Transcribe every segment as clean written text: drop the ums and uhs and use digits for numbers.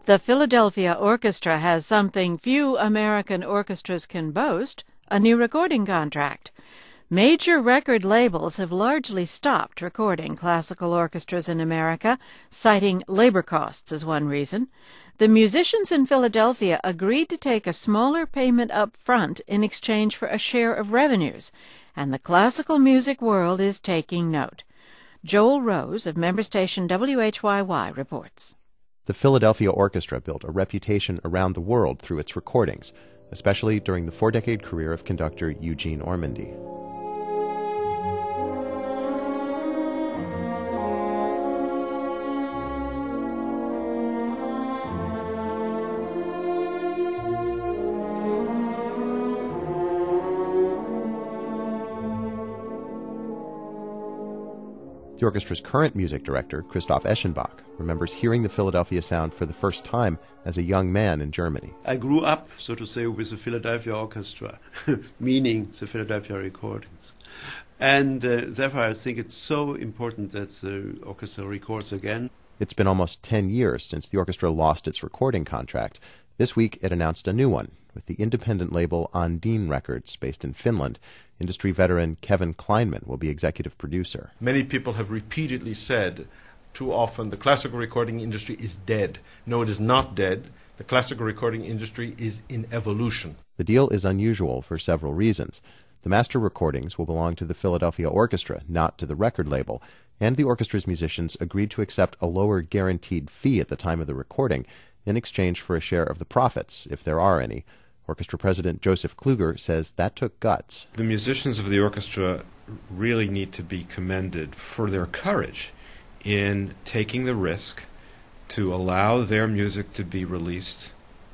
The Philadelphia Orchestra has something few American orchestras can boast, a new recording contract. Major record labels have largely stopped recording classical orchestras in America, citing labor costs as one reason. The musicians in Philadelphia agreed to take a smaller payment up front in exchange for a share of revenues, and the classical music world is taking note. Joel Rose of member station WHYY reports. The Philadelphia Orchestra built a reputation around the world through its recordings, especially during the 4-decade career of conductor Eugene Ormandy. The orchestra's current music director, Christoph Eschenbach, remembers hearing the Philadelphia sound for the first time as a young man in Germany. I grew up, so to say, with the Philadelphia Orchestra, meaning the Philadelphia recordings. And therefore I think it's so important that the orchestra records again. It's been almost 10 years since the orchestra lost its recording contract. This week it announced a new one with the independent label Ondine Records, based in Finland. Industry veteran Kevin Kleinman will be executive producer. Many people have repeatedly said too often the classical recording industry is dead. No, it is not dead. The classical recording industry is in evolution. The deal is unusual for several reasons. The master recordings will belong to the Philadelphia Orchestra, not to the record label, and the orchestra's musicians agreed to accept a lower guaranteed fee at the time of the recording in exchange for a share of the profits, if there are any. Orchestra President Joseph Kluger says that took guts. The musicians of the orchestra really need to be commended for their courage in taking the risk to allow their music to be released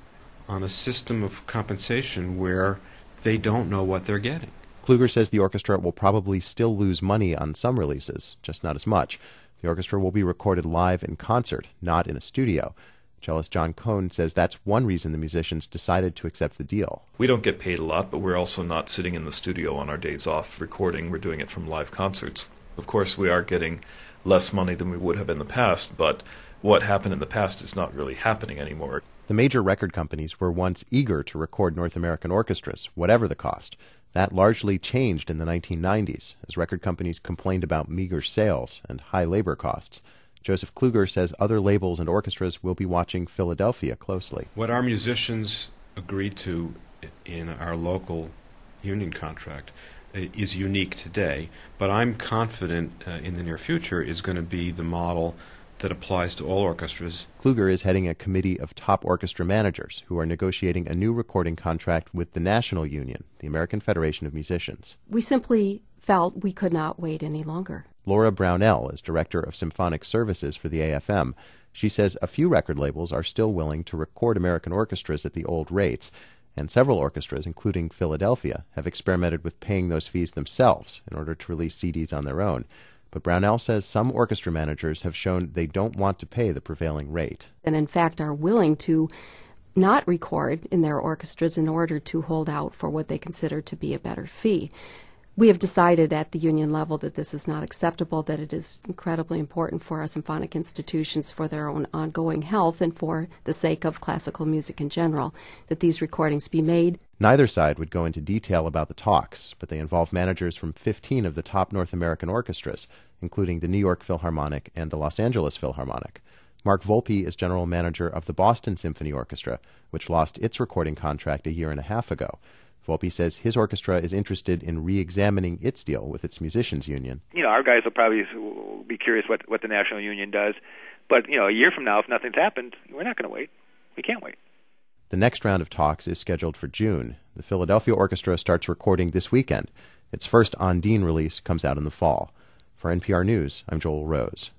on a system of compensation where they don't know what they're getting. Kluger says the orchestra will probably still lose money on some releases, just not as much. The orchestra will be recorded live in concert, not in a studio. Cellist John Cohn says that's one reason the musicians decided to accept the deal. We don't get paid a lot, but we're also not sitting in the studio on our days off recording. We're doing it from live concerts. Of course, we are getting less money than we would have in the past, but what happened in the past is not really happening anymore. The major record companies were once eager to record North American orchestras, whatever the cost. That largely changed in the 1990s, as record companies complained about meager sales and high labor costs. Joseph Kluger says other labels and orchestras will be watching Philadelphia closely. What our musicians agreed to in our local union contract is unique today, but I'm confident in the near future is going to be the model that applies to all orchestras. Kluger is heading a committee of top orchestra managers who are negotiating a new recording contract with the National Union, the American Federation of Musicians. We simply felt we could not wait any longer. Laura Brownell is director of symphonic services for the AFM. She says a few record labels are still willing to record American orchestras at the old rates, and several orchestras, including Philadelphia, have experimented with paying those fees themselves in order to release CDs on their own. But Brownell says some orchestra managers have shown they don't want to pay the prevailing rate. And in fact are willing to not record in their orchestras in order to hold out for what they consider to be a better fee. We have decided at the union level that this is not acceptable, that it is incredibly important for our symphonic institutions for their own ongoing health and for the sake of classical music in general, that these recordings be made. Neither side would go into detail about the talks, but they involve managers from 15 of the top North American orchestras, including the New York Philharmonic and the Los Angeles Philharmonic. Mark Volpe is general manager of the Boston Symphony Orchestra, which lost its recording contract a year and a half ago. Volpe says his orchestra is interested in re-examining its deal with its musicians union. Our guys will probably be curious what the National Union does. But, a year from now, if nothing's happened, we're not going to wait. We can't wait. The next round of talks is scheduled for June. The Philadelphia Orchestra starts recording this weekend. Its first Ondine release comes out in the fall. For NPR News, I'm Joel Rose.